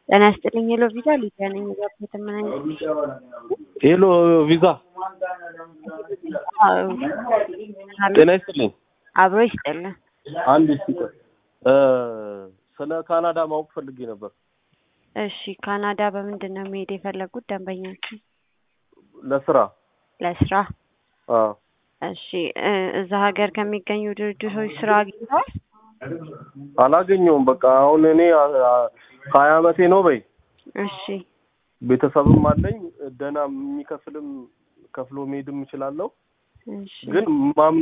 ጤና ይስጥልኝ ሄሎ ቪዛ ሊዲያ ነኝ። ያልኩት ምን ሄሎ ቪዛ ጤና ይስጥልኝ። አብሮ ይስጥልኝ። አንድ ሲቆይ ስለ ካናዳ ማወቅ ፈልጌ ነበር። እሺ ካናዳ በምንድነው መሄድ የፈለጉት ደንበኛችሁ? ለስራ እሺ እዛ ሀገር ከሚገኙ ድርጅቶች ስራ አግኝተዋል? አላገኘሁም። በቃ አሁን እኔ 20 አመቴ ነው በይ። እሺ ቤተሰብም አለኝ ደና የሚከፍልም ከፍሎ መሄድም እችላለሁ። እሺ ግን